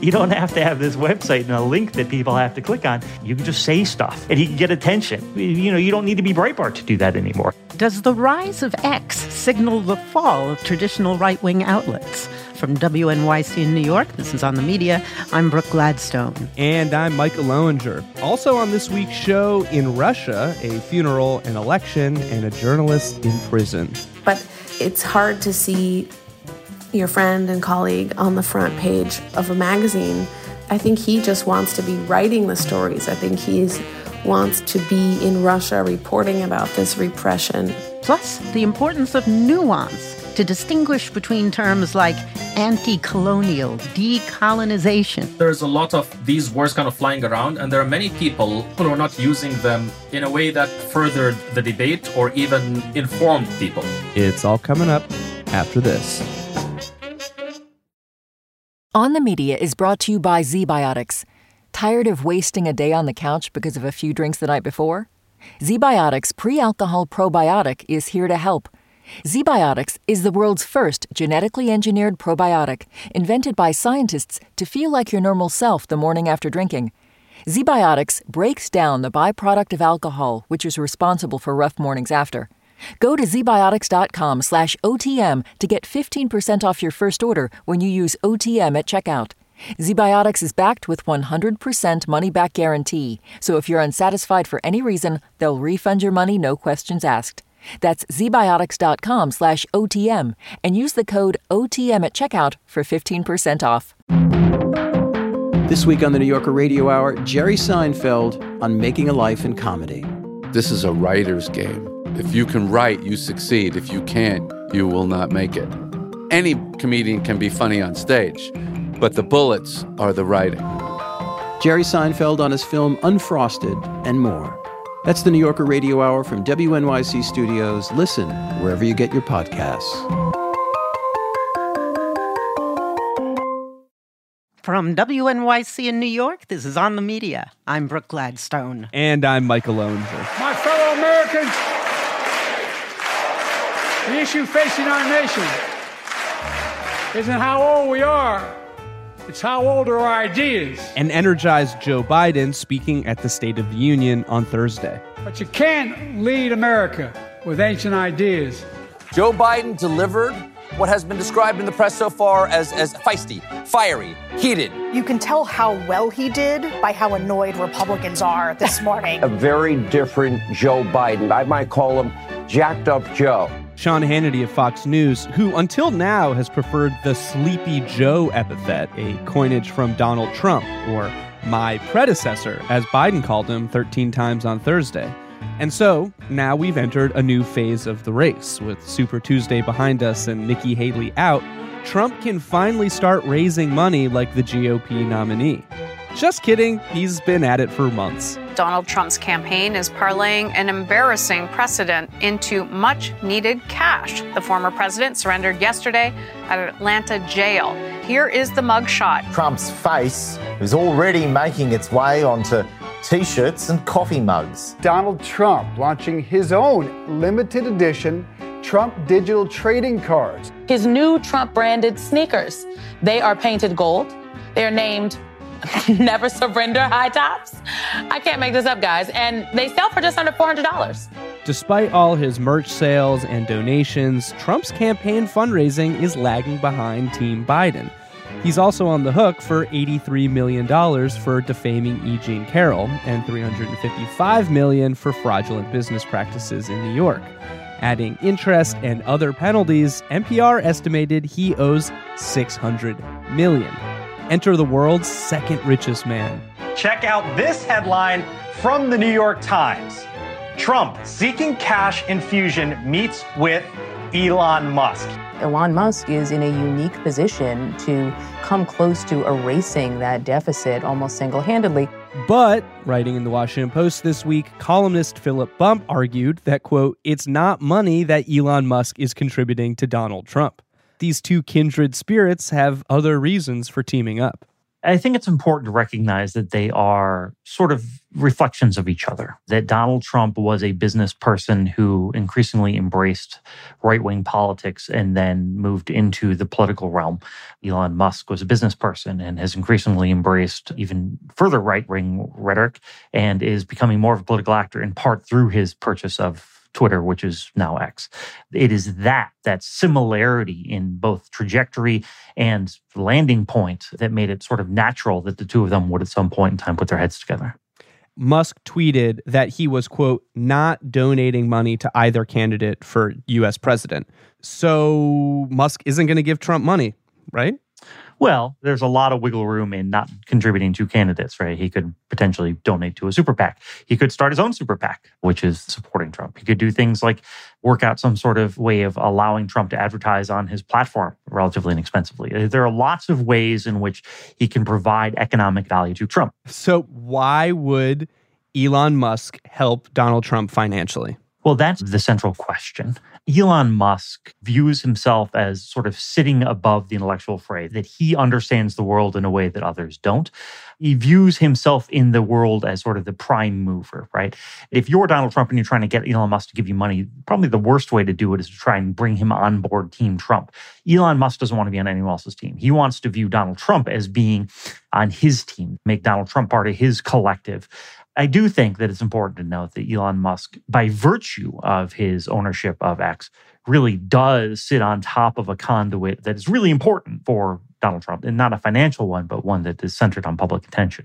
You don't have to have this website and a link that people have to click on. You can just say stuff and he can get attention. You don't need to be Breitbart to do that anymore. Does the rise of X signal the fall of traditional right-wing outlets? From WNYC in New York, this is On the Media. I'm Brooke Gladstone. And I'm Michael Lowinger. Also on this week's show, in Russia, a funeral, an election, and a journalist in prison. But it's hard to see your friend and colleague on the front page of a magazine. I think he just wants to be writing the stories. I think he wants to be in Russia reporting about this repression. Plus, the importance of nuance to distinguish between terms like anti-colonial, decolonization. There's a lot of these words kind of flying around, and there are many people who are not using them in a way that furthered the debate or even informed people. It's all coming up after this. On the Media is brought to you by ZBiotics. Tired of wasting a day on the couch because of a few drinks the night before? ZBiotics Pre-Alcohol Probiotic is here to help. ZBiotics is the world's first genetically engineered probiotic, invented by scientists to feel like your normal self the morning after drinking. ZBiotics breaks down the byproduct of alcohol, which is responsible for rough mornings after. Go to zbiotics.com/OTM to get 15% off your first order when you use OTM at checkout. ZBiotics is backed with 100% money-back guarantee, so if you're unsatisfied for any reason, they'll refund your money, no questions asked. That's zbiotics.com/OTM and use the code OTM at checkout for 15% off. This week on the New Yorker Radio Hour, Jerry Seinfeld on making a life in comedy. This is a writer's game. If you can write, you succeed. If you can't, you will not make it. Any comedian can be funny on stage, but the bullets are the writing. Jerry Seinfeld on his film Unfrosted and more. That's the New Yorker Radio Hour from WNYC Studios. Listen wherever you get your podcasts. From WNYC in New York, this is On the Media. I'm Brooke Gladstone. And I'm Michael Lowinger. My fellow Americans, the issue facing our nation isn't how old we are. It's how old are our ideas. An energized Joe Biden speaking at the State of the Union on Thursday. But you can't lead America with ancient ideas. Joe Biden delivered what has been described in the press so far as feisty, fiery, heated. You can tell how well he did by how annoyed Republicans are this morning. A very different Joe Biden. I might call him Jacked Up Joe. Sean Hannity of Fox News, who until now has preferred the Sleepy Joe epithet, a coinage from Donald Trump, or my predecessor, as Biden called him 13 times on Thursday. And so, now we've entered a new phase of the race. With Super Tuesday behind us and Nikki Haley out, Trump can finally start raising money like the GOP nominee. Just kidding, he's been at it for months. Donald Trump's campaign is parlaying an embarrassing precedent into much-needed cash. The former president surrendered yesterday at an Atlanta jail. Here is the mugshot. Trump's face is already making its way onto T-shirts and coffee mugs. Donald Trump launching his own limited edition Trump digital trading cards. His new Trump-branded sneakers. They are painted gold. They are named Never Surrender high tops. I can't make this up, guys. And they sell for just under $400. Despite all his merch sales and donations, Trump's campaign fundraising is lagging behind Team Biden. He's also on the hook for $83 million for defaming E. Jean Carroll and $355 million for fraudulent business practices in New York. Adding interest and other penalties, NPR estimated he owes $600 million. Enter the world's second richest man. Check out this headline from the New York Times. Trump seeking cash infusion meets with Elon Musk. Elon Musk is in a unique position to come close to erasing that deficit almost single-handedly. But, writing in the Washington Post this week, columnist Philip Bump argued that, quote, it's not money that Elon Musk is contributing to Donald Trump. These two kindred spirits have other reasons for teaming up. I think it's important to recognize that they are sort of reflections of each other. That Donald Trump was a business person who increasingly embraced right-wing politics and then moved into the political realm. Elon Musk was a business person and has increasingly embraced even further right-wing rhetoric and is becoming more of a political actor in part through his purchase of Twitter, which is now X. It is that similarity in both trajectory and landing point that made it sort of natural that the two of them would at some point in time put their heads together. Musk tweeted that he was, quote, not donating money to either candidate for U.S. president. So Musk isn't going to give Trump money, right? Well, there's a lot of wiggle room in not contributing to candidates, right? He could potentially donate to a super PAC. He could start his own super PAC, which is supporting Trump. He could do things like work out some sort of way of allowing Trump to advertise on his platform relatively inexpensively. There are lots of ways in which he can provide economic value to Trump. So why would Elon Musk help Donald Trump financially? Well, that's the central question. Elon Musk views himself as sort of sitting above the intellectual fray, that he understands the world in a way that others don't. He views himself in the world as sort of the prime mover, right? If you're Donald Trump and you're trying to get Elon Musk to give you money, probably the worst way to do it is to try and bring him on board Team Trump. Elon Musk doesn't want to be on anyone else's team. He wants to view Donald Trump as being on his team, make Donald Trump part of his collective. I do think that it's important to note that Elon Musk, by virtue of his ownership of X, really does sit on top of a conduit that is really important for Donald Trump, and not a financial one, but one that is centered on public attention.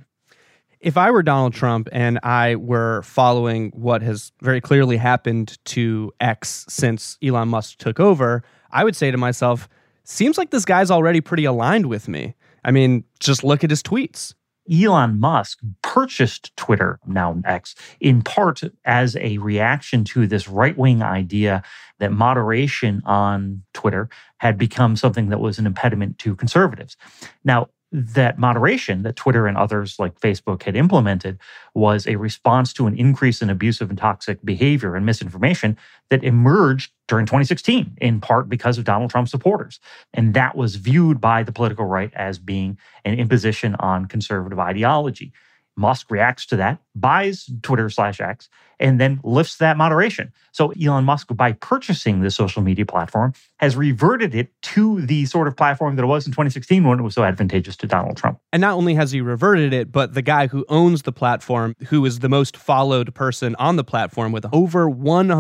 If I were Donald Trump and I were following what has very clearly happened to X since Elon Musk took over, I would say to myself, seems like this guy's already pretty aligned with me. I mean, just look at his tweets. Elon Musk purchased Twitter, now X, in part as a reaction to this right-wing idea that moderation on Twitter had become something that was an impediment to conservatives. Now, that moderation that Twitter and others like Facebook had implemented was a response to an increase in abusive and toxic behavior and misinformation that emerged during 2016, in part because of Donald Trump supporters. And that was viewed by the political right as being an imposition on conservative ideology. Musk reacts to that, buys Twitter/X, and then lifts that moderation. So Elon Musk, by purchasing the social media platform, has reverted it to the sort of platform that it was in 2016 when it was so advantageous to Donald Trump. And not only has he reverted it, but the guy who owns the platform, who is the most followed person on the platform with over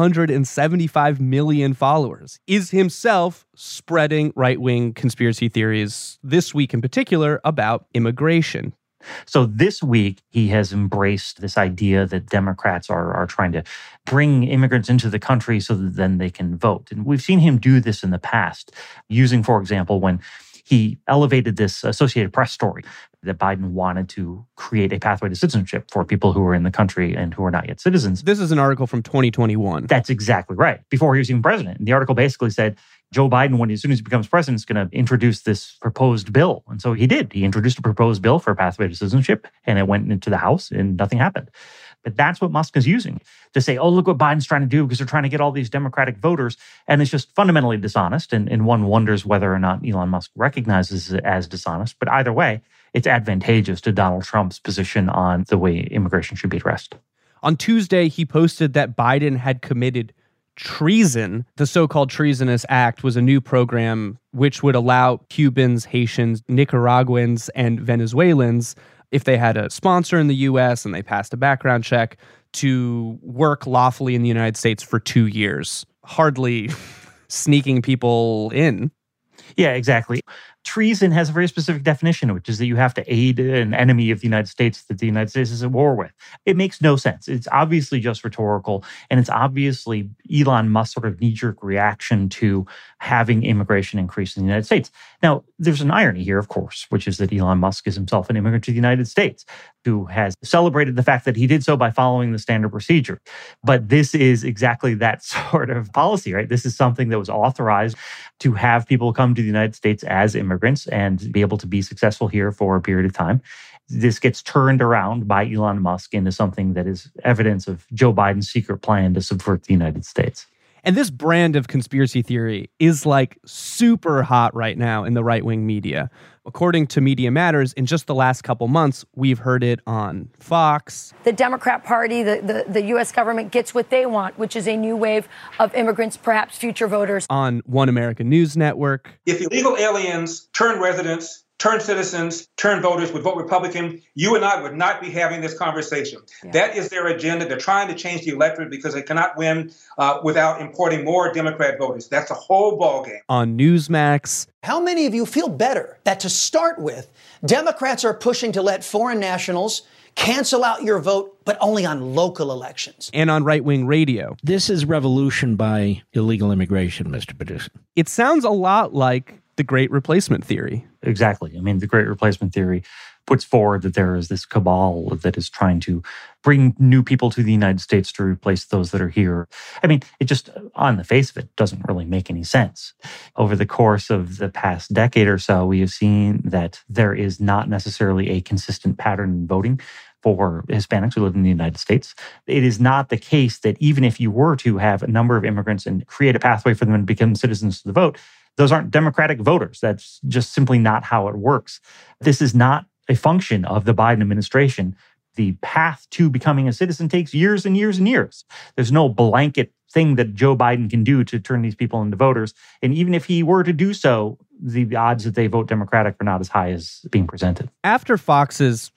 175 million followers, is himself spreading right-wing conspiracy theories, this week in particular, about immigration. So this week, he has embraced this idea that Democrats are trying to bring immigrants into the country so that then they can vote. And we've seen him do this in the past, using, for example, when he elevated this Associated Press story that Biden wanted to create a pathway to citizenship for people who are in the country and who are not yet citizens. This is an article from 2021. That's exactly right, before he was even president. And the article basically said, Joe Biden, as soon as he becomes president, is going to introduce this proposed bill. And so he did. He introduced a proposed bill for a pathway to citizenship, and it went into the House, and nothing happened. But that's what Musk is using to say, oh, look what Biden's trying to do because they're trying to get all these Democratic voters. And it's just fundamentally dishonest. And one wonders whether or not Elon Musk recognizes it as dishonest. But either way, it's advantageous to Donald Trump's position on the way immigration should be addressed. On Tuesday, he posted that Biden had committed treason. The so-called Treasonous Act was a new program which would allow Cubans, Haitians, Nicaraguans, and Venezuelans, if they had a sponsor in the U.S. and they passed a background check, to work lawfully in the United States for 2 years. Hardly sneaking people in. Yeah, exactly. Treason has a very specific definition, which is that you have to aid an enemy of the United States that the United States is at war with. It makes no sense. It's obviously just rhetorical, and it's obviously Elon Musk's sort of knee-jerk reaction to having immigration increase in the United States. Now, there's an irony here, of course, which is that Elon Musk is himself an immigrant to the United States, who has celebrated the fact that he did so by following the standard procedure. But this is exactly that sort of policy, right? This is something that was authorized to have people come to the United States as immigrants and be able to be successful here for a period of time. This gets turned around by Elon Musk into something that is evidence of Joe Biden's secret plan to subvert the United States. And this brand of conspiracy theory is like super hot right now in the right-wing media. According to Media Matters, in just the last couple months, we've heard it on Fox. The Democrat Party, the U.S. government gets what they want, which is a new wave of immigrants, perhaps future voters. On One American News Network. If illegal aliens turn residents, turn citizens, turn voters would vote Republican, you and I would not be having this conversation. Yeah. That is their agenda. They're trying to change the electorate because they cannot win without importing more Democrat voters. That's a whole ballgame. On Newsmax. How many of you feel better that to start with, Democrats are pushing to let foreign nationals cancel out your vote, but only on local elections? And on right-wing radio. This is revolution by illegal immigration, Mr. Producer. It sounds a lot like the Great Replacement Theory. Exactly. I mean, the Great Replacement Theory puts forward that there is this cabal that is trying to bring new people to the United States to replace those that are here. I mean, it just, on the face of it, doesn't really make any sense. Over the course of the past decade or so, we have seen that there is not necessarily a consistent pattern in voting for Hispanics who live in the United States. It is not the case that even if you were to have a number of immigrants and create a pathway for them to become citizens to the vote, those aren't Democratic voters. That's just simply not how it works. This is not a function of the Biden administration. The path to becoming a citizen takes years and years and years. There's no blanket thing that Joe Biden can do to turn these people into voters. And even if he were to do so, the odds that they vote Democratic are not as high as being presented. After Fox's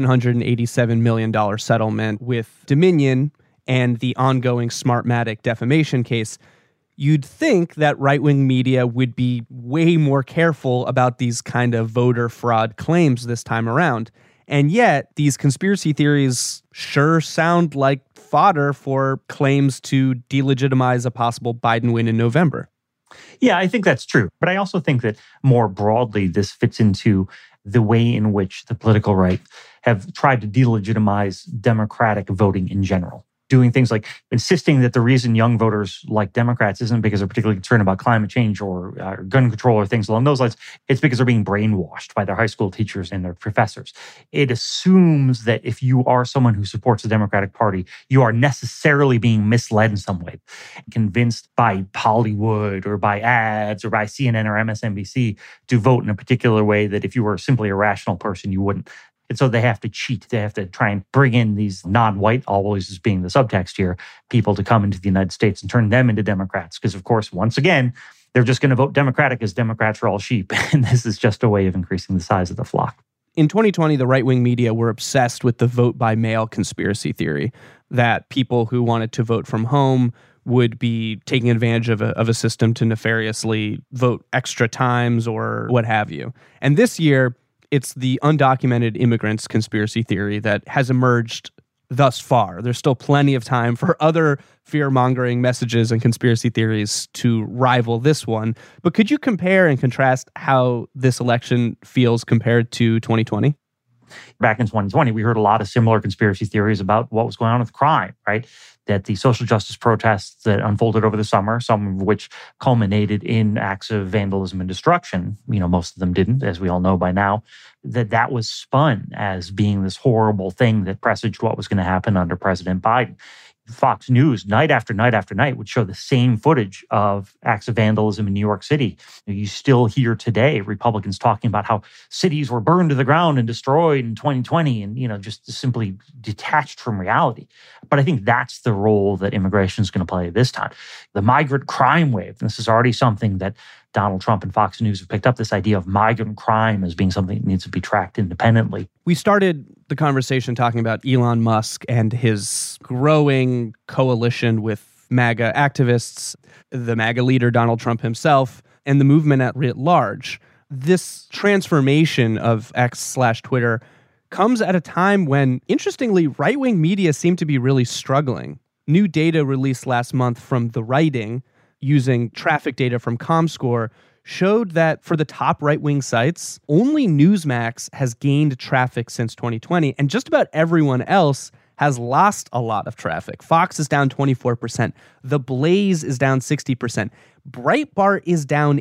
$787 million settlement with Dominion and the ongoing Smartmatic defamation case, you'd think that right-wing media would be way more careful about these kind of voter fraud claims this time around. And yet, these conspiracy theories sure sound like fodder for claims to delegitimize a possible Biden win in November. Yeah, I think that's true. But I also think that more broadly, this fits into the way in which the political right have tried to delegitimize Democratic voting in general. Doing things like insisting that the reason young voters like Democrats isn't because they're particularly concerned about climate change or gun control or things along those lines. It's because they're being brainwashed by their high school teachers and their professors. It assumes that if you are someone who supports the Democratic Party, you are necessarily being misled in some way, convinced by Hollywood or by ads or by CNN or MSNBC to vote in a particular way that if you were simply a rational person, you wouldn't. And so they have to cheat. They have to try and bring in these non-white, always as being the subtext here, people to come into the United States and turn them into Democrats. Because, of course, once again, they're just going to vote Democratic as Democrats are all sheep. And this is just a way of increasing the size of the flock. In 2020, the right-wing media were obsessed with the vote-by-mail conspiracy theory, that people who wanted to vote from home would be taking advantage of a system to nefariously vote extra times or what have you. And this year, it's the undocumented immigrants conspiracy theory that has emerged thus far. There's still plenty of time for other fear-mongering messages and conspiracy theories to rival this one. But could you compare and contrast how this election feels compared to 2020? Back in 2020, we heard a lot of similar conspiracy theories about what was going on with crime, right? That the social justice protests that unfolded over the summer, some of which culminated in acts of vandalism and destruction, most of them didn't, as we all know by now, that was spun as being this horrible thing that presaged what was going to happen under President Biden. Fox News, night after night after night, would show the same footage of acts of vandalism in New York City. You still hear today Republicans talking about how cities were burned to the ground and destroyed in 2020 and, just simply detached from reality. But I think that's the role that immigration is going to play this time. The migrant crime wave, and this is already something that Donald Trump and Fox News have picked up, this idea of migrant crime as being something that needs to be tracked independently. We started the conversation talking about Elon Musk and his growing coalition with MAGA activists, the MAGA leader Donald Trump himself, and the movement at writ large. This transformation of X/Twitter comes at a time when, interestingly, right-wing media seem to be really struggling. New data released last month from The Writing, using traffic data from ComScore, showed that for the top right-wing sites, only Newsmax has gained traffic since 2020, and just about everyone else has lost a lot of traffic. Fox is down 24%. The Blaze is down 60%. Breitbart is down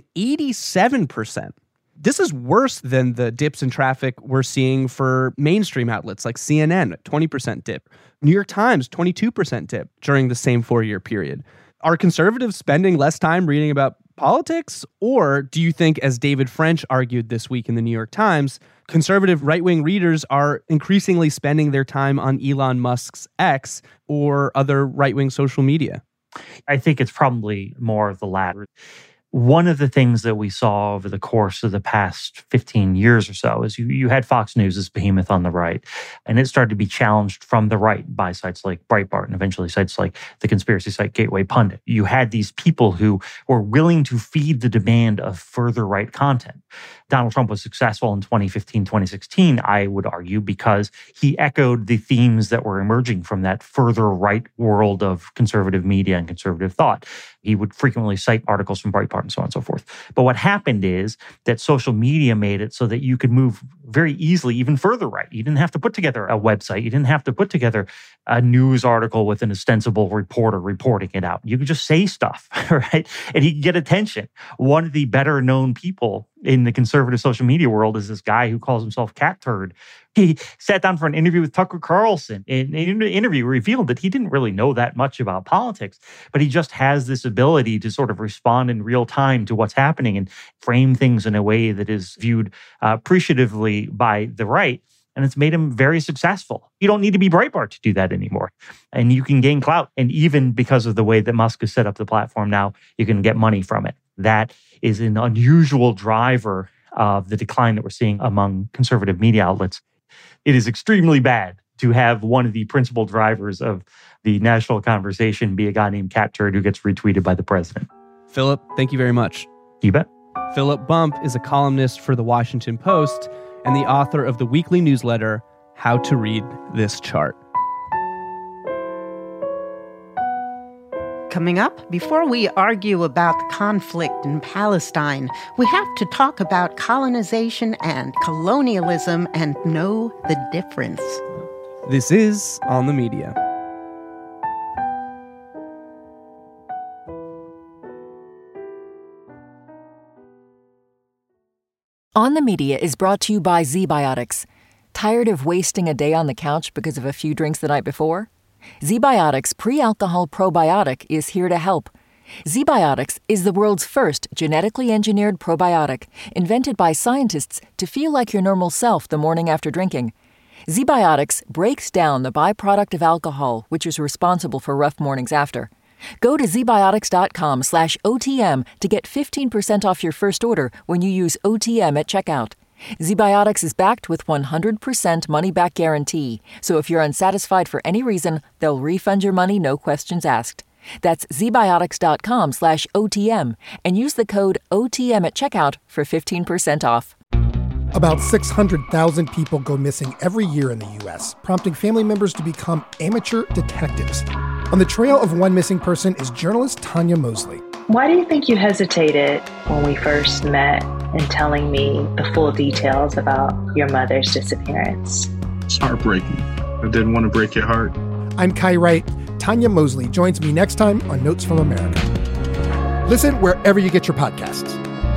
87%. This is worse than the dips in traffic we're seeing for mainstream outlets like CNN, 20% dip. New York Times, 22% dip during the same 4-year period. Are conservatives spending less time reading about politics? Or do you think, as David French argued this week in the New York Times, conservative right-wing readers are increasingly spending their time on Elon Musk's X or other right-wing social media? I think it's probably more of the latter. One of the things that we saw over the course of the past 15 years or so is you had Fox News as behemoth on the right, and it started to be challenged from the right by sites like Breitbart and eventually sites like the conspiracy site Gateway Pundit. You had these people who were willing to feed the demand of further right content. Donald Trump was successful in 2015, 2016, I would argue, because he echoed the themes that were emerging from that further right world of conservative media and conservative thought. He would frequently cite articles from Breitbart and so on and so forth. But what happened is that social media made it so that you could move very easily even further right. You didn't have to put together a website. You didn't have to put together a news article with an ostensible reporter reporting it out. You could just say stuff, right? And he could get attention. One of the better known people in the conservative social media world is this guy who calls himself Cat Turd. He sat down for an interview with Tucker Carlson. And in the interview revealed that he didn't really know that much about politics, but he just has this ability to sort of respond in real time to what's happening and frame things in a way that is viewed appreciatively by the right. And it's made him very successful. You don't need to be Breitbart to do that anymore. And you can gain clout. And even because of the way that Musk has set up the platform now, you can get money from it. That is an unusual driver of the decline that we're seeing among conservative media outlets. It is extremely bad to have one of the principal drivers of the national conversation be a guy named Cat Turd who gets retweeted by the president. Philip, thank you very much. You bet. Philip Bump is a columnist for The Washington Post and the author of the weekly newsletter, How to Read This Chart. Coming up, before we argue about the conflict in Palestine, we have to talk about colonization and colonialism and know the difference. This is On the Media. On the Media is brought to you by ZBiotics. Tired of wasting a day on the couch because of a few drinks the night before? ZBiotics Pre-Alcohol Probiotic is here to help. ZBiotics is the world's first genetically engineered probiotic, invented by scientists to feel like your normal self the morning after drinking. ZBiotics breaks down the byproduct of alcohol, which is responsible for rough mornings after. Go to zbiotics.com/OTM to get 15% off your first order when you use OTM at checkout. ZBiotics is backed with 100% money-back guarantee, so if you're unsatisfied for any reason, they'll refund your money, no questions asked. That's zbiotics.com/OTM and use the code OTM at checkout for 15% off. About 600,000 people go missing every year in the U.S., prompting family members to become amateur detectives. On the trail of one missing person is journalist Tanya Mosley. Why do you think you hesitated when we first met in telling me the full details about your mother's disappearance? It's heartbreaking. I didn't want to break your heart. I'm Kai Wright. Tanya Mosley joins me next time on Notes from America. Listen wherever you get your podcasts.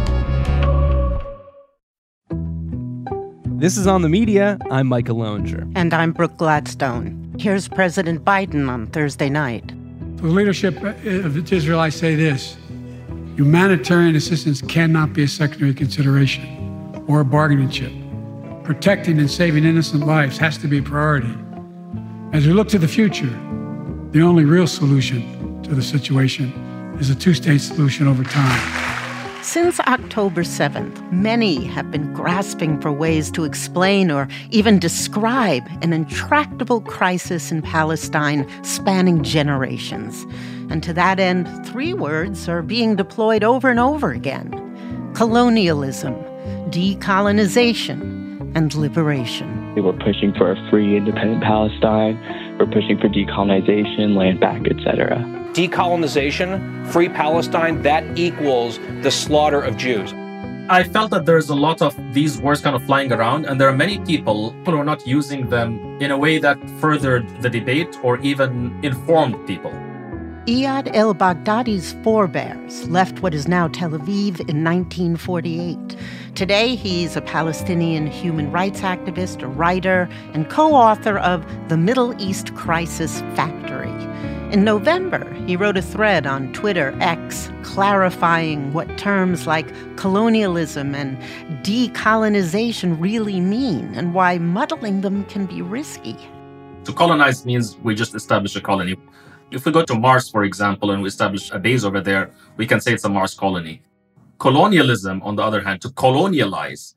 This is On the Media. I'm Micah Loenger. And I'm Brooke Gladstone. Here's President Biden on Thursday night. For the leadership of Israel, I say this: humanitarian assistance cannot be a secondary consideration or a bargaining chip. Protecting and saving innocent lives has to be a priority. As we look to the future, the only real solution to the situation is a two-state solution over time. Since October 7th, many have been grasping for ways to explain or even describe an intractable crisis in Palestine spanning generations. And to that end, 3 words are being deployed over and over again: colonialism, decolonization, and liberation. We're pushing for a free, independent Palestine. We're pushing for decolonization, land back, etc. Decolonization, free Palestine, that equals the slaughter of Jews. I felt that there's a lot of these words kind of flying around, and there are many people who are not using them in a way that furthered the debate or even informed people. Iyad el-Baghdadi's forebears left what is now Tel Aviv in 1948. Today, he's a Palestinian human rights activist, a writer, and co-author of The Middle East Crisis Factory. In November, he wrote a thread on Twitter X clarifying what terms like colonialism and decolonization really mean and why muddling them can be risky. To colonize means we just establish a colony. If we go to Mars, for example, and we establish a base over there, we can say it's a Mars colony. Colonialism, on the other hand, to colonialize,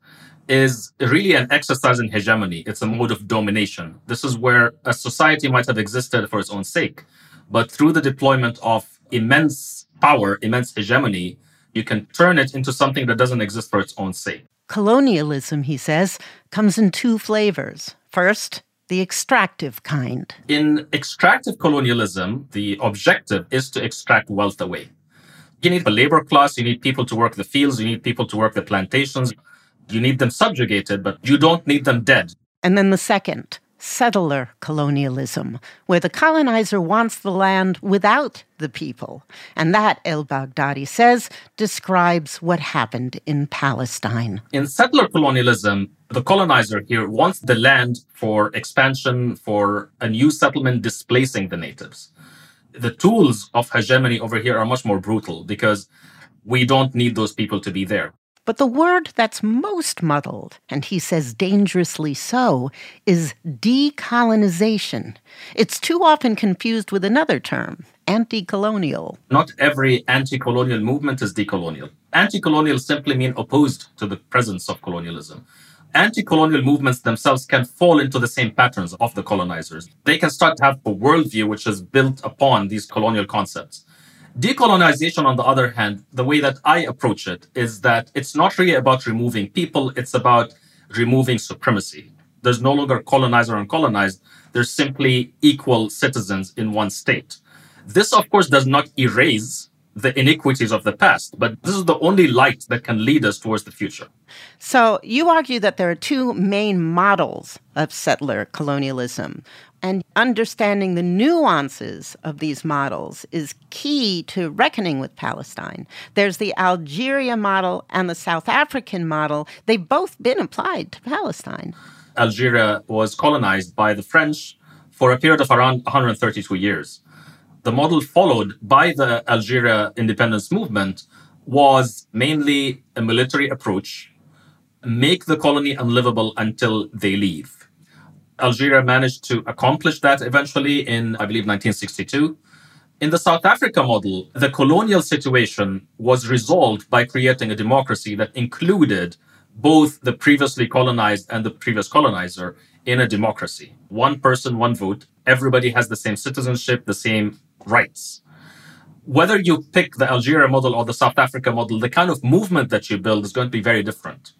is really an exercise in hegemony. It's a mode of domination. This is where a society might have existed for its own sake, but through the deployment of immense power, immense hegemony, you can turn it into something that doesn't exist for its own sake. Colonialism, he says, comes in two flavors. First, the extractive kind. In extractive colonialism, the objective is to extract wealth away. You need a labor class, you need people to work the fields, you need people to work the plantations. You need them subjugated, but you don't need them dead. And then the second, settler colonialism, where the colonizer wants the land without the people. And that, el-Baghdadi says, describes what happened in Palestine. In settler colonialism, the colonizer here wants the land for expansion, for a new settlement displacing the natives. The tools of hegemony over here are much more brutal because we don't need those people to be there. But the word that's most muddled, and he says dangerously so, is decolonization. It's too often confused with another term, anti-colonial. Not every anti-colonial movement is decolonial. Anti-colonial simply mean opposed to the presence of colonialism. Anti-colonial movements themselves can fall into the same patterns of the colonizers. They can start to have a worldview which is built upon these colonial concepts. Decolonization, on the other hand, the way that I approach it is that it's not really about removing people, it's about removing supremacy. There's no longer colonizer and colonized, there's simply equal citizens in one state. This, of course, does not erase the iniquities of the past, but this is the only light that can lead us towards the future. So you argue that there are two main models of settler colonialism, and understanding the nuances of these models is key to reckoning with Palestine. There's the Algeria model and the South African model. They've both been applied to Palestine. Algeria was colonized by the French for a period of around 132 years. The model followed by the Algeria independence movement was mainly a military approach, make the colony unlivable until they leave. Algeria managed to accomplish that eventually in, I believe, 1962. In the South Africa model, the colonial situation was resolved by creating a democracy that included both the previously colonized and the previous colonizer in a democracy. One person, one vote. Everybody has the same citizenship, the same rights. Whether you pick the Algeria model or the South Africa model, the kind of movement that you build is going to be very different.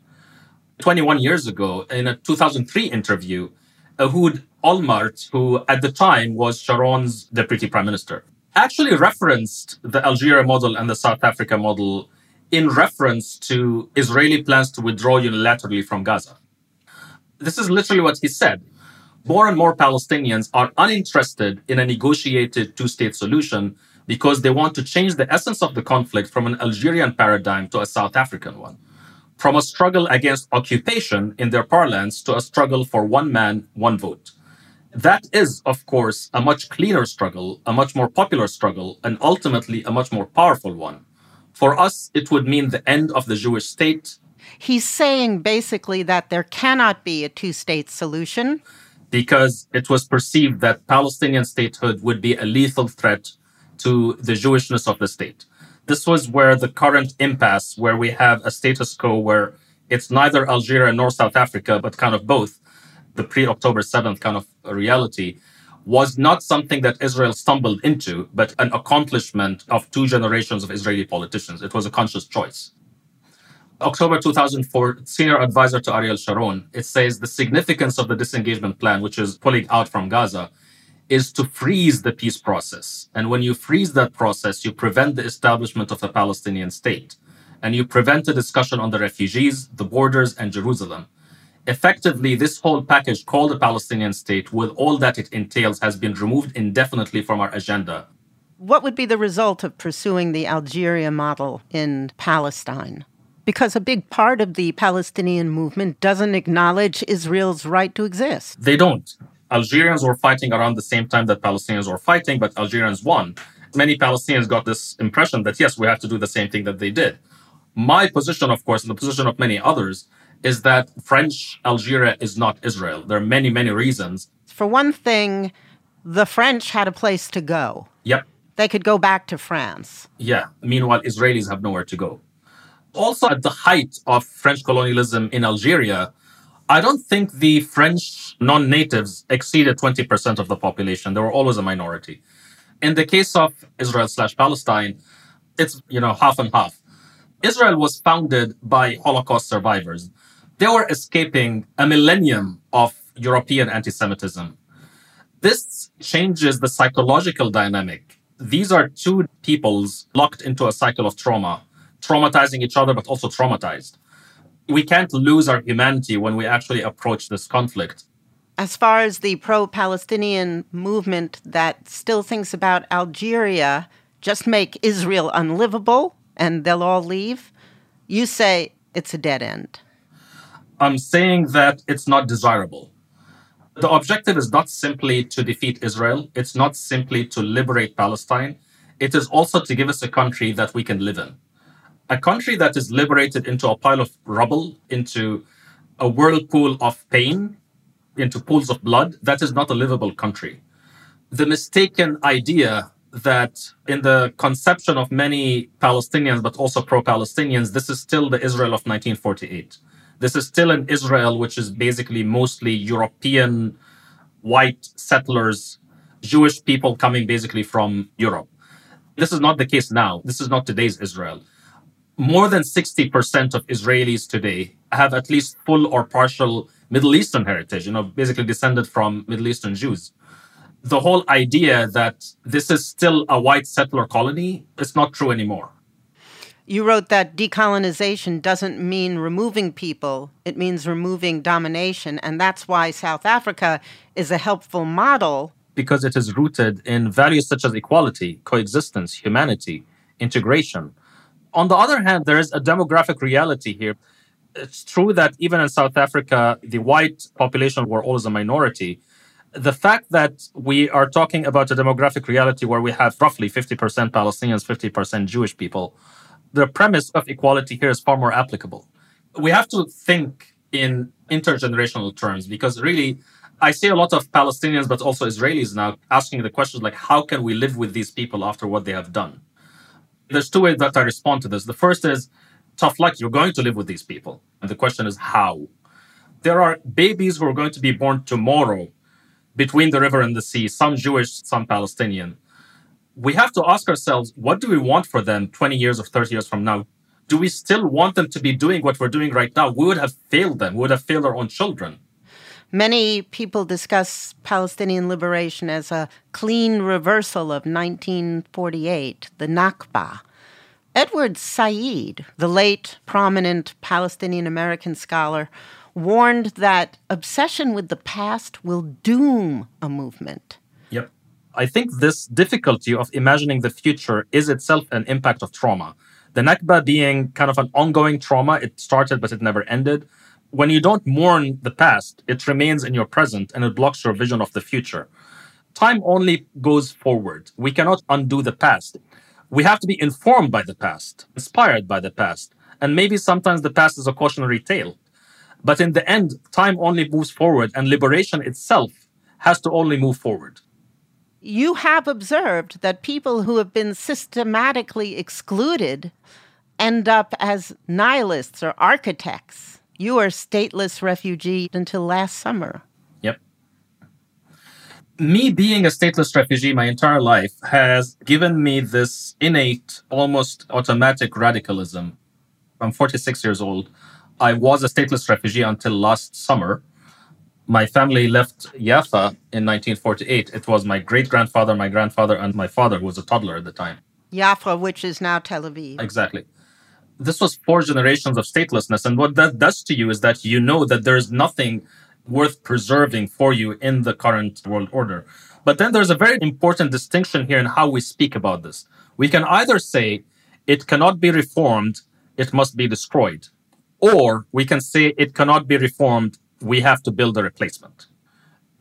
21 years ago, in a 2003 interview, Ehud Olmert, who at the time was Sharon's deputy prime minister, actually referenced the Algeria model and the South Africa model in reference to Israeli plans to withdraw unilaterally from Gaza. This is literally what he said. More and more Palestinians are uninterested in a negotiated two-state solution because they want to change the essence of the conflict from an Algerian paradigm to a South African one. From a struggle against occupation in their parlance to a struggle for one man, one vote. That is, of course, a much cleaner struggle, a much more popular struggle, and ultimately a much more powerful one. For us, it would mean the end of the Jewish state. He's saying basically that there cannot be a two-state solution. Because it was perceived that Palestinian statehood would be a lethal threat to the Jewishness of the state. This was where the current impasse, where we have a status quo where it's neither Algeria nor South Africa, but kind of both, the pre-October 7th kind of reality, was not something that Israel stumbled into, but an accomplishment of 2 generations of Israeli politicians. It was a conscious choice. October 2004, senior advisor to Ariel Sharon, it says the significance of the disengagement plan, which is pulling out from Gaza, is to freeze the peace process. And when you freeze that process, you prevent the establishment of a Palestinian state. And you prevent a discussion on the refugees, the borders, and Jerusalem. Effectively, this whole package called a Palestinian state, with all that it entails, has been removed indefinitely from our agenda. What would be the result of pursuing the Algeria model in Palestine? Because a big part of the Palestinian movement doesn't acknowledge Israel's right to exist. They don't. Algerians were fighting around the same time that Palestinians were fighting, but Algerians won. Many Palestinians got this impression that, yes, we have to do the same thing that they did. My position, of course, and the position of many others, is that French Algeria is not Israel. There are many, many reasons. For one thing, the French had a place to go. Yep. They could go back to France. Yeah. Meanwhile, Israelis have nowhere to go. Also, at the height of French colonialism in Algeria, I don't think the French non-natives exceeded 20% of the population. They were always a minority. In the case of Israel/Palestine, it's, half and half. Israel was founded by Holocaust survivors. They were escaping a millennium of European anti-Semitism. This changes the psychological dynamic. These are two peoples locked into a cycle of trauma, traumatizing each other, but also traumatized. We can't lose our humanity when we actually approach this conflict. As far as the pro-Palestinian movement that still thinks about Algeria, just make Israel unlivable and they'll all leave, you say it's a dead end. I'm saying that it's not desirable. The objective is not simply to defeat Israel. It's not simply to liberate Palestine. It is also to give us a country that we can live in. A country that is liberated into a pile of rubble, into a whirlpool of pain, into pools of blood, that is not a livable country. The mistaken idea that in the conception of many Palestinians, but also pro-Palestinians, this is still the Israel of 1948. This is still an Israel which is basically mostly European, white settlers, Jewish people coming basically from Europe. This is not the case now. This is not today's Israel. More than 60% of Israelis today have at least full or partial Middle Eastern heritage, basically descended from Middle Eastern Jews. The whole idea that this is still a white settler colony is not true anymore. You wrote that decolonization doesn't mean removing people, it means removing domination, and that's why South Africa is a helpful model. Because it is rooted in values such as equality, coexistence, humanity, integration. On the other hand, there is a demographic reality here. It's true that even in South Africa, the white population were always a minority. The fact that we are talking about a demographic reality where we have roughly 50% Palestinians, 50% Jewish people, the premise of equality here is far more applicable. We have to think in intergenerational terms because really, I see a lot of Palestinians, but also Israelis now asking the questions like, how can we live with these people after what they have done? There's two ways that I respond to this. The first is, tough luck, you're going to live with these people. And the question is how? There are babies who are going to be born tomorrow between the river and the sea, some Jewish, some Palestinian. We have to ask ourselves, what do we want for them 20 years or 30 years from now? Do we still want them to be doing what we're doing right now? We would have failed them. We would have failed our own children. Many people discuss Palestinian liberation as a clean reversal of 1948, the Nakba. Edward Said, the late prominent Palestinian-American scholar, warned that obsession with the past will doom a movement. Yep. I think this difficulty of imagining the future is itself an impact of trauma. The Nakba being kind of an ongoing trauma, it started but it never ended. When you don't mourn the past, it remains in your present and it blocks your vision of the future. Time only goes forward. We cannot undo the past. We have to be informed by the past, inspired by the past. And maybe sometimes the past is a cautionary tale. But in the end, time only moves forward and liberation itself has to only move forward. You have observed that people who have been systematically excluded end up as nihilists or architects. You were a stateless refugee until last summer. Yep. Me being a stateless refugee my entire life has given me this innate, almost automatic radicalism. I'm 46 years old. I was a stateless refugee until last summer. My family left Jaffa in 1948. It was my great-grandfather, my grandfather, and my father, who was a toddler at the time. Jaffa, which is now Tel Aviv. Exactly. This was 4 generations of statelessness. And what that does to you is that you know that there is nothing worth preserving for you in the current world order. But then there's a very important distinction here in how we speak about this. We can either say it cannot be reformed, it must be destroyed. Or we can say it cannot be reformed, we have to build a replacement.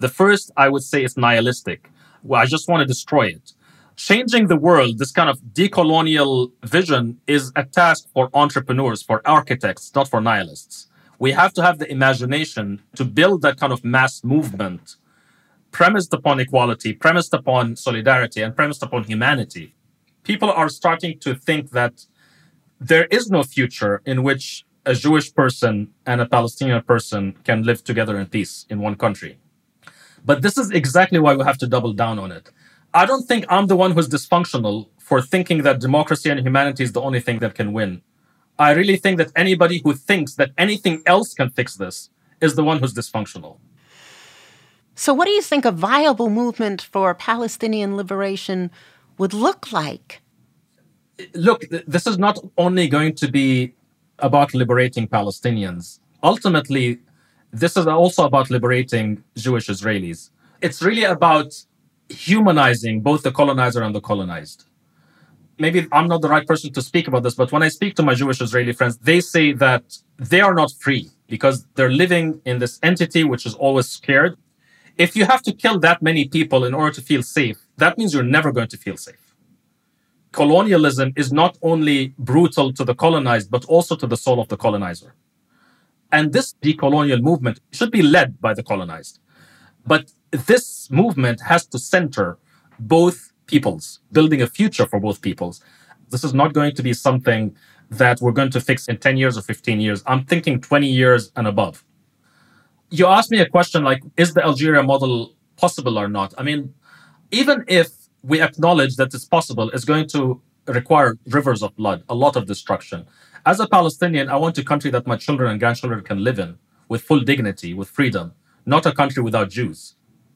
The first, I would say, is nihilistic. Well, I just want to destroy it. Changing the world, this kind of decolonial vision, is a task for entrepreneurs, for architects, not for nihilists. We have to have the imagination to build that kind of mass movement premised upon equality, premised upon solidarity, and premised upon humanity. People are starting to think that there is no future in which a Jewish person and a Palestinian person can live together in peace in one country. But this is exactly why we have to double down on it. I don't think I'm the one who's dysfunctional for thinking that democracy and humanity is the only thing that can win. I really think that anybody who thinks that anything else can fix this is the one who's dysfunctional. So what do you think a viable movement for Palestinian liberation would look like? Look, this is not only going to be about liberating Palestinians. Ultimately, this is also about liberating Jewish Israelis. It's really about humanizing both the colonizer and the colonized. Maybe I'm not the right person to speak about this, but when I speak to my Jewish Israeli friends, they say that they are not free because they're living in this entity which is always scared. If you have to kill that many people in order to feel safe, that means you're never going to feel safe. Colonialism is not only brutal to the colonized, but also to the soul of the colonizer. And this decolonial movement should be led by the colonized. But this movement has to center both peoples, building a future for both peoples. This is not going to be something that we're going to fix in 10 years or 15 years. I'm thinking 20 years and above. You asked me a question like, is the Algeria model possible or not? I mean, even if we acknowledge that it's possible, it's going to require rivers of blood, a lot of destruction. As a Palestinian, I want a country that my children and grandchildren can live in with full dignity, with freedom, not a country without Jews.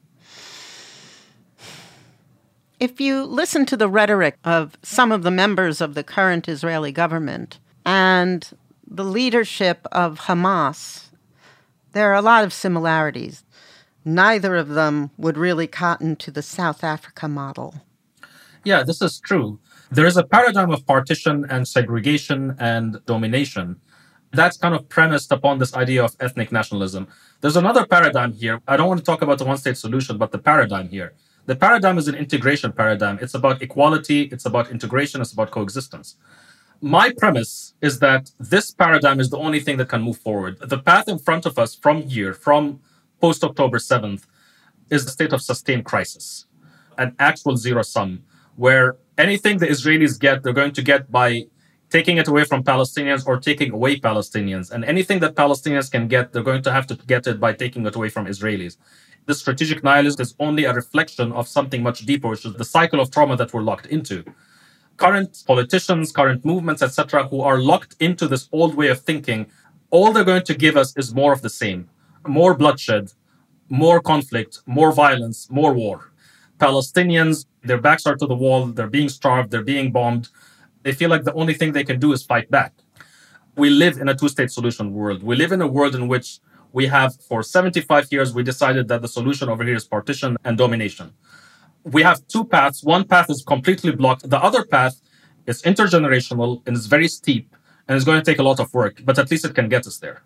If you listen to the rhetoric of some of the members of the current Israeli government and the leadership of Hamas, there are a lot of similarities. Neither of them would really cotton to the South Africa model. Yeah, this is true. There is a paradigm of partition and segregation and domination that's kind of premised upon this idea of ethnic nationalism. There's another paradigm here. I don't want to talk about the one-state solution, but the paradigm here. The paradigm is an integration paradigm. It's about equality, it's about integration, it's about coexistence. My premise is that this paradigm is the only thing that can move forward. The path in front of us from here, from post-October 7th, is a state of sustained crisis, an actual zero sum, where anything the Israelis get, they're going to get by taking it away from Palestinians or taking away Palestinians. And anything that Palestinians can get, they're going to have to get it by taking it away from Israelis. This strategic nihilism is only a reflection of something much deeper, which is the cycle of trauma that we're locked into. Current politicians, current movements, etc., who are locked into this old way of thinking, all they're going to give us is more of the same. More bloodshed, more conflict, more violence, more war. Palestinians, their backs are to the wall, they're being starved, they're being bombed. They feel like the only thing they can do is fight back. We live in a two-state solution world. We live in a world in which we have, for 75 years, we decided that the solution over here is partition and domination. We have two paths. One path is completely blocked. The other path is intergenerational and is very steep and is going to take a lot of work, but at least it can get us there.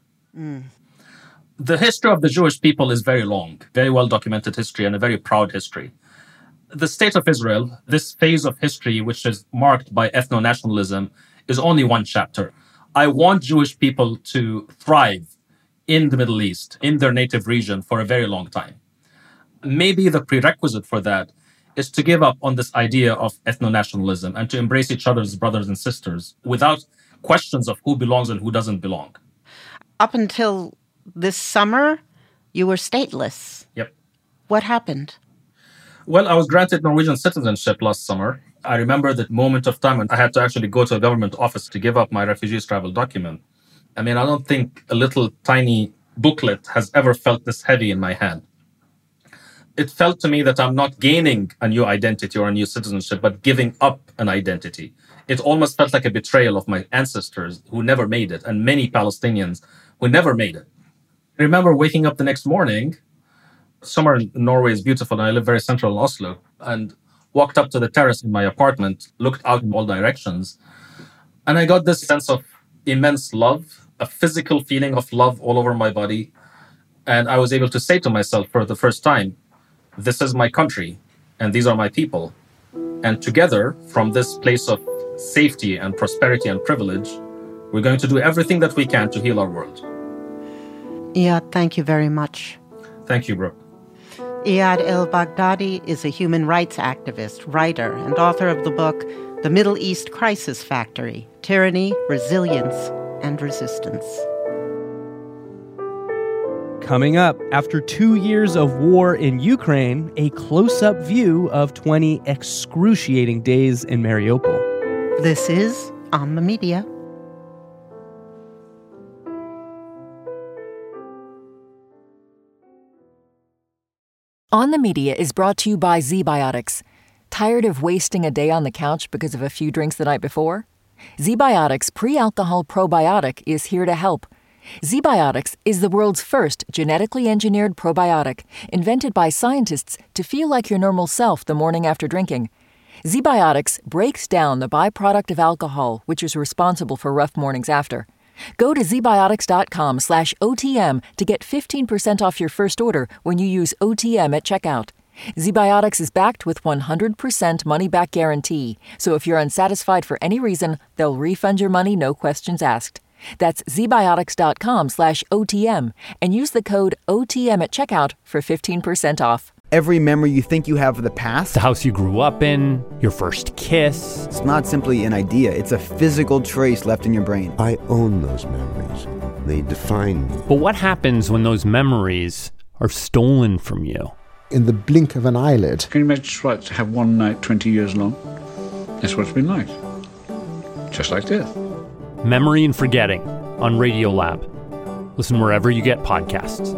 The history of the Jewish people is very long, very well-documented history and a very proud history. The state of Israel, this phase of history, which is marked by ethno-nationalism, is only one chapter. I want Jewish people to thrive in the Middle East, in their native region, for a very long time. Maybe the prerequisite for that is to give up on this idea of ethno-nationalism and to embrace each other as brothers and sisters without questions of who belongs and who doesn't belong. Up until this summer, you were stateless. Yep. What happened? Well, I was granted Norwegian citizenship last summer. I remember that moment of time when I had to actually go to a government office to give up my refugees travel document. I mean, I don't think a little tiny booklet has ever felt this heavy in my hand. It felt to me that I'm not gaining a new identity or a new citizenship, but giving up an identity. It almost felt like a betrayal of my ancestors who never made it, and many Palestinians who never made it. I remember waking up the next morning. Summer in Norway is beautiful, and I live very central in Oslo, and walked up to the terrace in my apartment, looked out in all directions, and I got this sense of immense love, a physical feeling of love all over my body. And I was able to say to myself for the first time, this is my country and these are my people. And together, from this place of safety and prosperity and privilege, we're going to do everything that we can to heal our world. Iyad, thank you very much. Thank you, Brooke. Iyad El-Baghdadi is a human rights activist, writer, and author of the book, The Middle East Crisis Factory: Tyranny, Resilience, and Resistance. Coming up, after 2 years of war in Ukraine, a close-up view of 20 excruciating days in Mariupol. This is On the Media. On the Media is brought to you by ZBiotics. Tired of wasting a day on the couch because of a few drinks the night before? ZBiotics Pre-Alcohol Probiotic is here to help. ZBiotics is the world's first genetically engineered probiotic, invented by scientists to feel like your normal self the morning after drinking. ZBiotics breaks down the byproduct of alcohol, which is responsible for rough mornings after. Go to zbiotics.com/OTM to get 15% off your first order when you use OTM at checkout. ZBiotics is backed with 100% money-back guarantee, so if you're unsatisfied for any reason, they'll refund your money, no questions asked. That's zbiotics.com/OTM and use the code OTM at checkout for 15% off. Every memory you think you have of the past, the house you grew up in, your first kiss, it's not simply an idea, it's a physical trace left in your brain. I own those memories. They define me. But what happens when those memories are stolen from you? In the blink of an eyelid. Can you imagine what to have one night 20 years long? That's what it's been like. Just like death. Memory and Forgetting on Radiolab. Listen wherever you get podcasts.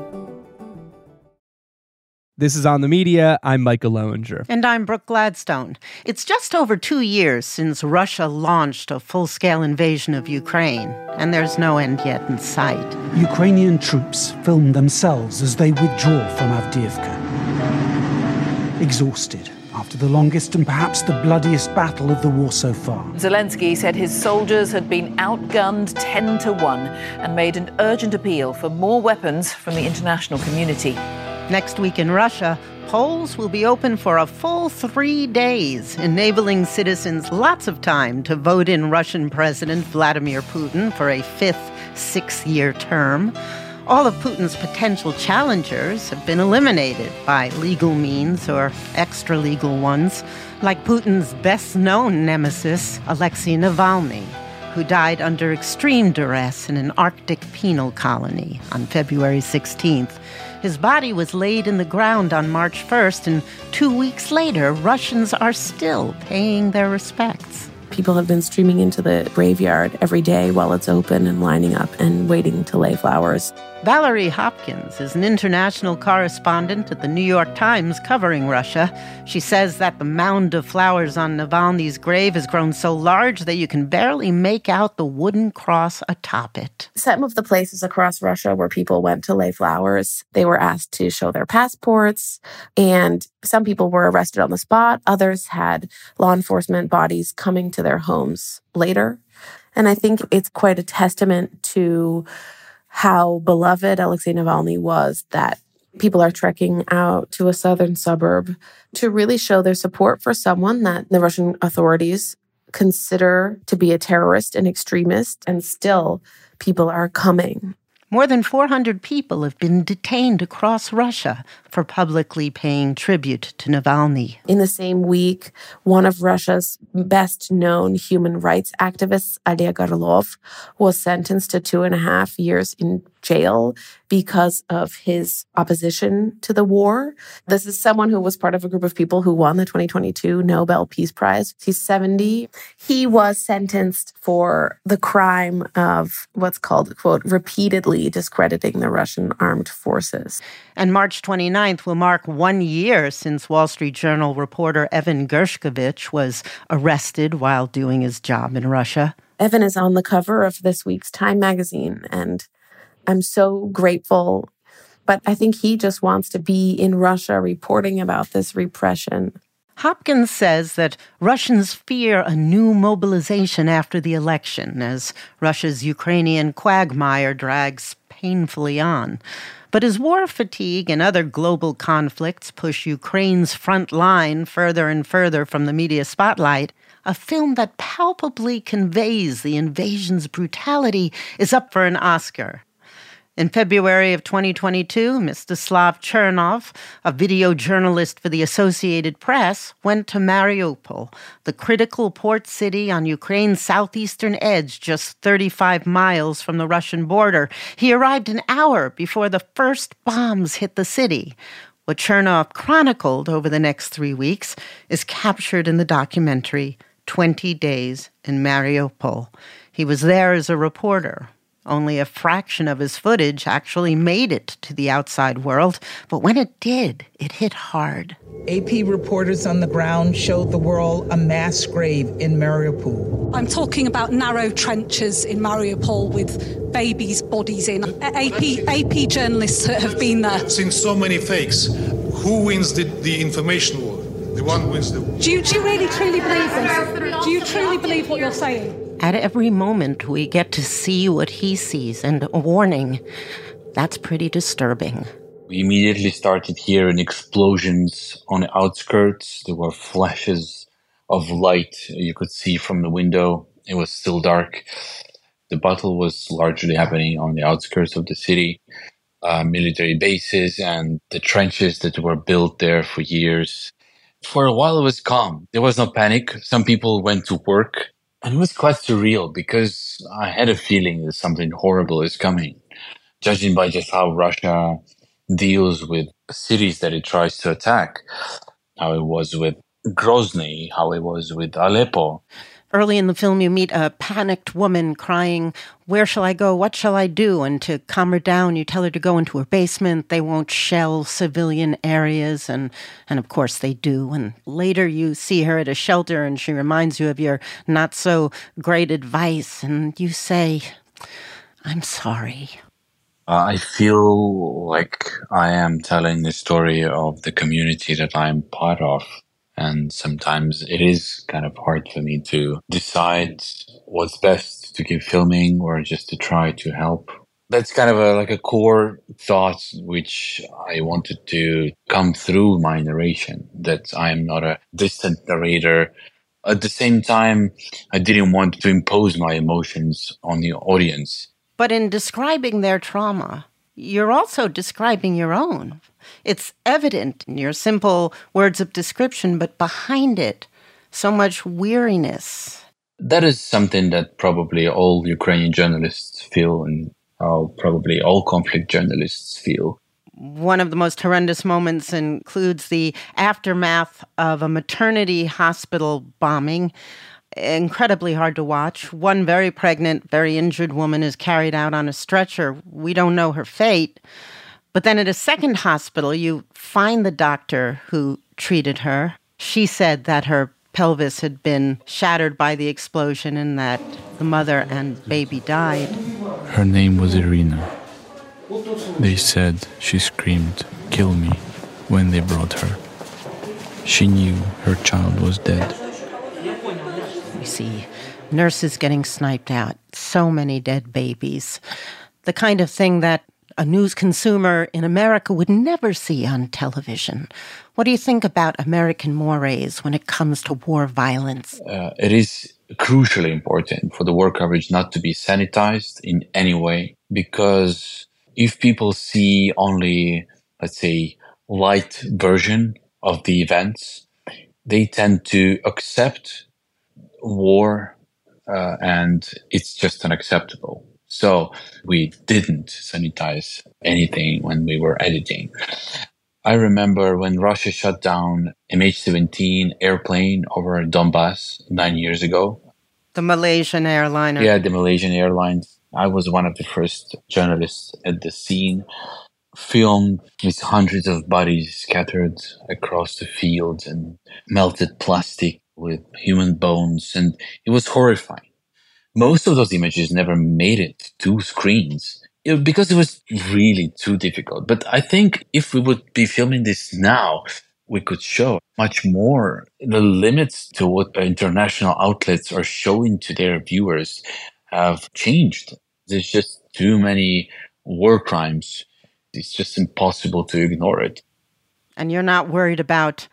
This is On the Media. I'm Micah Lowinger. And I'm Brooke Gladstone. It's just over 2 years since Russia launched a full-scale invasion of Ukraine, and there's no end yet in sight. Ukrainian troops filmed themselves as they withdraw from Avdiivka. Exhausted after the longest and perhaps the bloodiest battle of the war so far. Zelensky said his soldiers had been outgunned 10-1 and made an urgent appeal for more weapons from the international community. Next week in Russia, polls will be open for a full 3 days, enabling citizens lots of time to vote in Russian President Vladimir Putin for a fifth 6-year term. All of Putin's potential challengers have been eliminated by legal means or extra-legal ones, like Putin's best-known nemesis, Alexei Navalny, who died under extreme duress in an Arctic penal colony on February 16th. His body was laid in the ground on March 1st, and 2 weeks later, Russians are still paying their respects. People have been streaming into the graveyard every day while it's open and lining up and waiting to lay flowers. Valerie Hopkins is an international correspondent at the New York Times covering Russia. She says that the mound of flowers on Navalny's grave has grown so large that you can barely make out the wooden cross atop it. Some of the places across Russia where people went to lay flowers, they were asked to show their passports, and some people were arrested on the spot. Others had law enforcement bodies coming to their homes later. And I think it's quite a testament to how beloved Alexei Navalny was that people are trekking out to a southern suburb to really show their support for someone that the Russian authorities consider to be a terrorist and extremist, and still people are coming. More than 400 people have been detained across Russia for publicly paying tribute to Navalny. In the same week, one of Russia's best-known human rights activists, Oleg Orlov, was sentenced to 2.5 years in jail because of his opposition to the war. This is someone who was part of a group of people who won the 2022 Nobel Peace Prize. He's 70. He was sentenced for the crime of what's called, quote, repeatedly discrediting the Russian armed forces. And March 29th will mark 1 year since Wall Street Journal reporter Evan Gershkovich was arrested while doing his job in Russia. Evan is on the cover of this week's Time magazine, and I'm so grateful, but I think he just wants to be in Russia reporting about this repression. Hopkins says that Russians fear a new mobilization after the election as Russia's Ukrainian quagmire drags painfully on. But as war fatigue and other global conflicts push Ukraine's front line further and further from the media spotlight, a film that palpably conveys the invasion's brutality is up for an Oscar. In February of 2022, Mstislav Chernov, a video journalist for the Associated Press, went to Mariupol, the critical port city on Ukraine's southeastern edge, just 35 miles from the Russian border. He arrived an hour before the first bombs hit the city. What Chernov chronicled over the next 3 weeks is captured in the documentary 20 Days in Mariupol. He was there as a reporter. Only a fraction of his footage actually made it to the outside world, but when it did, it hit hard. AP reporters on the ground showed the world a mass grave in Mariupol. I'm talking about narrow trenches in Mariupol with babies' bodies in. AP journalists have been there. Seen so many fakes. Who wins the information war? The one wins the war. Do you really truly believe this? Do you truly believe what you're saying? At every moment, we get to see what he sees, and a warning. That's pretty disturbing. We immediately started hearing explosions on the outskirts. There were flashes of light you could see from the window. It was still dark. The battle was largely happening on the outskirts of the city. Military bases and the trenches that were built there for years. For a while, it was calm. There was no panic. Some people went to work. And it was quite surreal because I had a feeling that something horrible is coming, judging by just how Russia deals with cities that it tries to attack, how it was with Grozny, how it was with Aleppo. Early in the film, you meet a panicked woman crying, "Where shall I go? What shall I do?" And to calm her down, you tell her to go into her basement. They won't shell civilian areas. And of course they do. And later you see her at a shelter and she reminds you of your not so great advice. And you say, "I'm sorry." I feel like I am telling the story of the community that I'm part of. And sometimes it is kind of hard for me to decide what's best, to keep filming or just to try to help. That's kind of a core thought which I wanted to come through my narration, that I'm not a distant narrator. At the same time, I didn't want to impose my emotions on the audience. But in describing their trauma, you're also describing your own. It's evident in your simple words of description, but behind it, so much weariness. That is something that probably all Ukrainian journalists feel, and how probably all conflict journalists feel. One of the most horrendous moments includes the aftermath of a maternity hospital bombing. Incredibly hard to watch. One very pregnant, very injured woman is carried out on a stretcher. We don't know her fate. But then at a second hospital, you find the doctor who treated her. She said that her pelvis had been shattered by the explosion and that the mother and baby died. Her name was Irina. They said she screamed, "Kill me," when they brought her. She knew her child was dead. We see nurses getting sniped out, so many dead babies. The kind of thing that a news consumer in America would never see on television. What do you think about American mores when it comes to war violence? It is crucially important for the war coverage not to be sanitized in any way, because if people see only, let's say, light version of the events, they tend to accept war and it's just unacceptable. So we didn't sanitize anything when we were editing. I remember when Russia shut down MH17 airplane over Donbass 9 years ago. The Malaysian airliner. Yeah, the Malaysian Airlines. I was one of the first journalists at the scene. Filmed with hundreds of bodies scattered across the fields and melted plastic with human bones. And it was horrifying. Most of those images never made it to screens because it was really too difficult. But I think if we would be filming this now, we could show much more. The limits to what international outlets are showing to their viewers have changed. There's just too many war crimes. It's just impossible to ignore it. And you're not worried about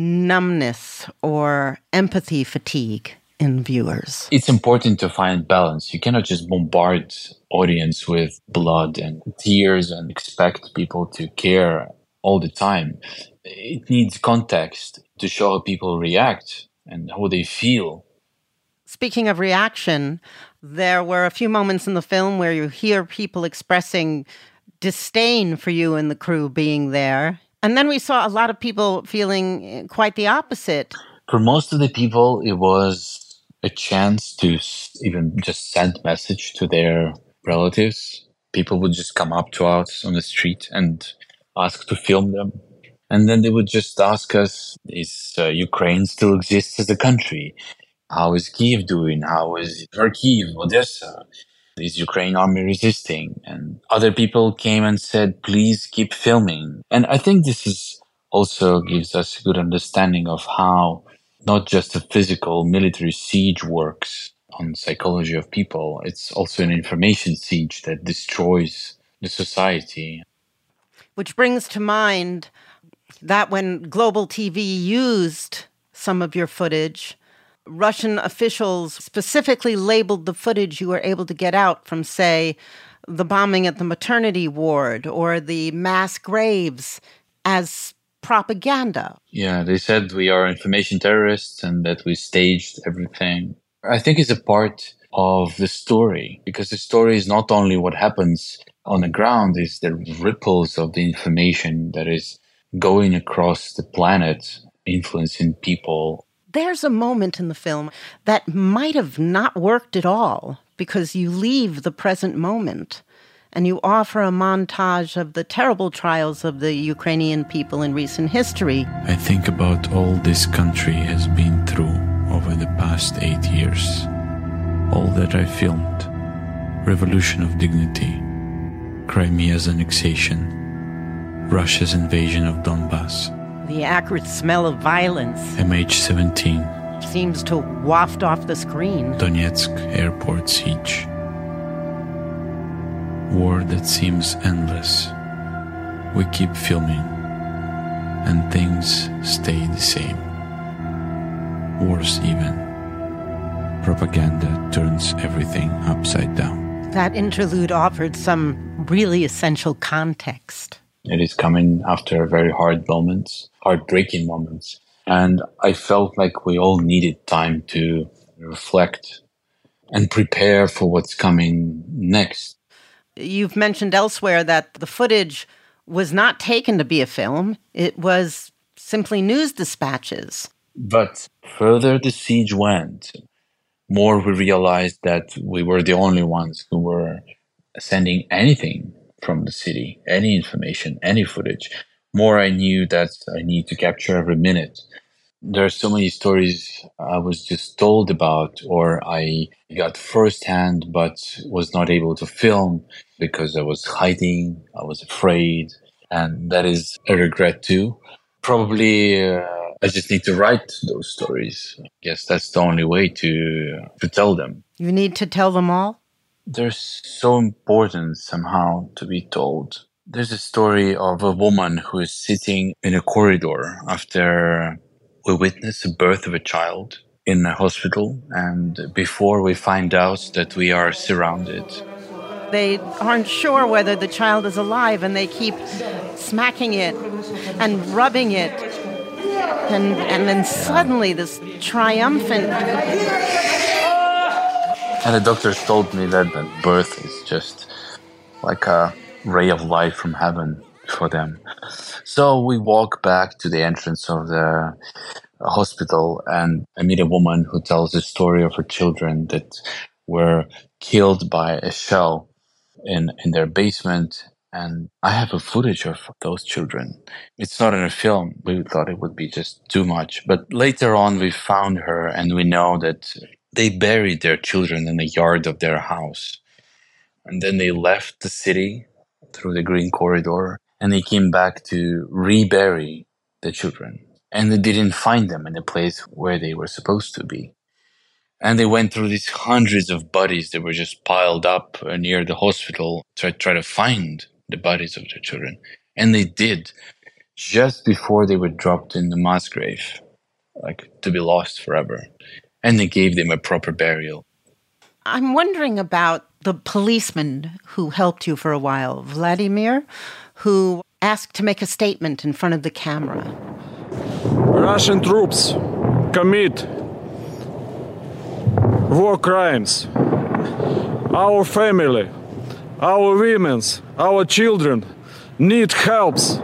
numbness or empathy fatigue in viewers? It's important to find balance. You cannot just bombard audience with blood and tears and expect people to care all the time. It needs context to show how people react and how they feel. Speaking of reaction, there were a few moments in the film where you hear people expressing disdain for you and the crew being there. And then we saw a lot of people feeling quite the opposite. For most of the people, it was a chance to even just send message to their relatives. People would just come up to us on the street and ask to film them. And then they would just ask us, is Ukraine still exists as a country? How is Kyiv doing? How is Kharkiv, Odessa? Is Ukraine army resisting? And other people came and said, please keep filming. And I think this is also gives us a good understanding of how not just a physical military siege works on psychology of people. It's also an information siege that destroys the society. Which brings to mind that when Global TV used some of your footage, Russian officials specifically labeled the footage you were able to get out from, say, the bombing at the maternity ward or the mass graves as propaganda. Yeah, they said we are information terrorists and that we staged everything. I think it's a part of the story, because the story is not only what happens on the ground, it's the ripples of the information that is going across the planet, influencing people. There's a moment in the film that might have not worked at all, because you leave the present moment and you offer a montage of the terrible trials of the Ukrainian people in recent history. I think about all this country has been through over the past 8 years. All that I filmed: Revolution of Dignity, Crimea's annexation, Russia's invasion of Donbass, The acrid smell of violence MH17 seems to waft off the screen. Donetsk airport siege. War that seems endless. We keep filming, and things stay the same. Worse even. Propaganda turns everything upside down. That interlude offered some really essential context. It is coming after very hard moments, heartbreaking moments. And I felt like we all needed time to reflect and prepare for what's coming next. You've mentioned elsewhere that the footage was not taken to be a film. It was simply news dispatches. But further the siege went, more we realized that we were the only ones who were sending anything from the city, any information, any footage. More I knew that I need to capture every minute. There are so many stories I was just told about, or I got firsthand but was not able to film because I was hiding, I was afraid, and that is a regret too. Probably I just need to write those stories. I guess that's the only way to tell them. You need to tell them all? They're so important somehow to be told. There's a story of a woman who is sitting in a corridor after we witness the birth of a child in a hospital, and before we find out that we are surrounded. They aren't sure whether the child is alive, and they keep smacking it and rubbing it. And then suddenly this triumphant... And the doctors told me that birth is just like a ray of light from heaven for them. So we walk back to the entrance of the hospital, and I meet a woman who tells the story of her children that were killed by a shell in their basement. And I have a footage of those children. It's not in a film. We thought it would be just too much. But later on, we found her, and we know that they buried their children in the yard of their house. And then they left the city through the green corridor, and they came back to rebury the children. And they didn't find them in the place where they were supposed to be. And they went through these hundreds of bodies that were just piled up near the hospital to try to find the bodies of their children. And they did, just before they were dropped in the mass grave, like to be lost forever. And they gave them a proper burial. I'm wondering about the policeman who helped you for a while, Vladimir, who asked to make a statement in front of the camera. Russian troops commit war crimes. Our family, our women, our children need helps.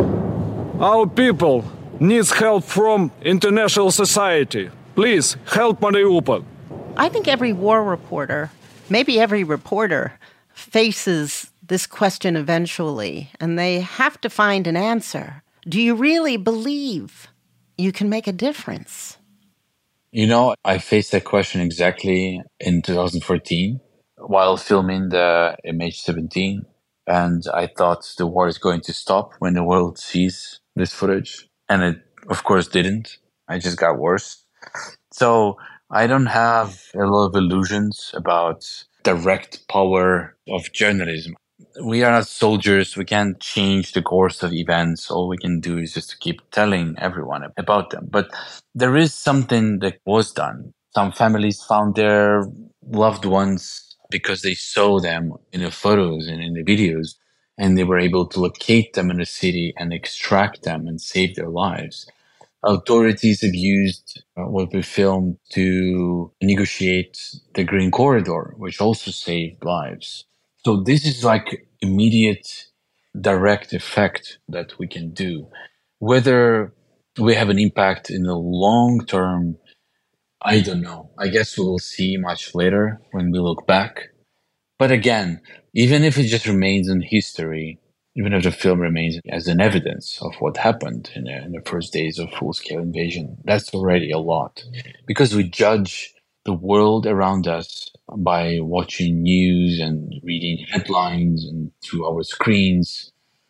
Our people needs help from international society. Please help Mariupol. I think every war reporter, maybe every reporter, faces this question eventually, and they have to find an answer. Do you really believe you can make a difference? You know, I faced that question exactly in 2014 while filming the MH17. And I thought the war is going to stop when the world sees this footage. And it, of course, didn't. I just got worse. So I don't have a lot of illusions about direct power of journalism. We are not soldiers. We can't change the course of events. All we can do is just to keep telling everyone about them. But there is something that was done. Some families found their loved ones because they saw them in the photos and in the videos, and they were able to locate them in the city and extract them and save their lives. Authorities have used what we filmed to negotiate the Green Corridor, which also saved lives. So this is like immediate, direct effect that we can do. Whether we have an impact in the long term, I don't know. I guess we will see much later when we look back. But again, even if it just remains in history, even if the film remains as an evidence of what happened in the first days of full-scale invasion, that's already a lot. Because we judge the world around us by watching news and reading headlines and through our screens.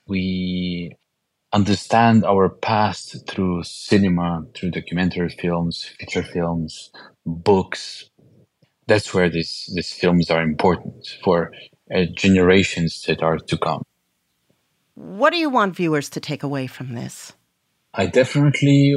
We understand our past through cinema, through documentary films, feature films, books. That's where these films are important for generations that are to come. What do you want viewers to take away from this? I definitely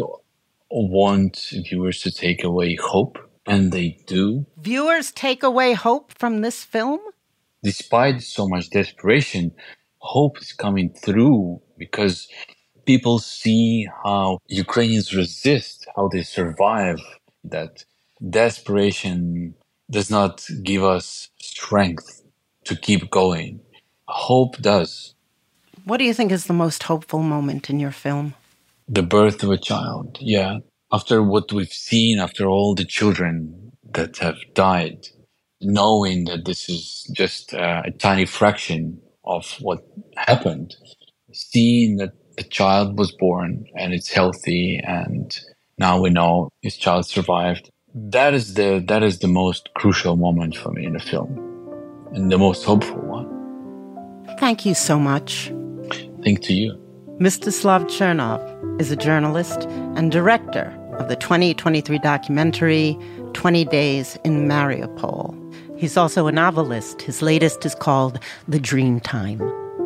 want viewers to take away hope, and they do. Viewers take away hope from this film? Despite so much desperation, hope is coming through because people see how Ukrainians resist, how they survive. That desperation does not give us strength to keep going. Hope does. What do you think is the most hopeful moment in your film? The birth of a child, yeah. After what we've seen, after all the children that have died, knowing that this is just a tiny fraction of what happened, seeing that the child was born and it's healthy and now we know his child survived, that is the most crucial moment for me in the film and the most hopeful one. Thank you so much. Thank to you. Mstislav Chernov is a journalist and director of the 2023 documentary 20 Days in Mariupol. He's also a novelist. His latest is called The Dream Time.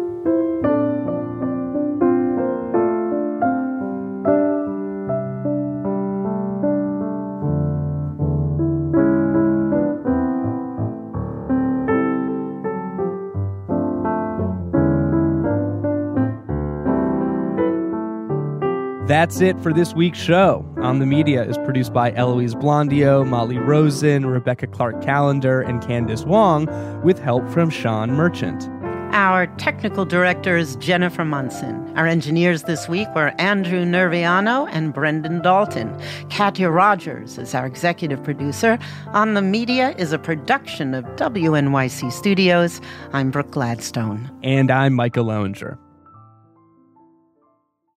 That's it for this week's show. On the Media is produced by Eloise Blondio, Molly Rosen, Rebecca Clark-Callender, and Candace Wong, with help from Sean Merchant. Our technical director is Jennifer Munson. Our engineers this week were Andrew Nerviano and Brendan Dalton. Katya Rogers is our executive producer. On the Media is a production of WNYC Studios. I'm Brooke Gladstone. And I'm Micah Loewinger.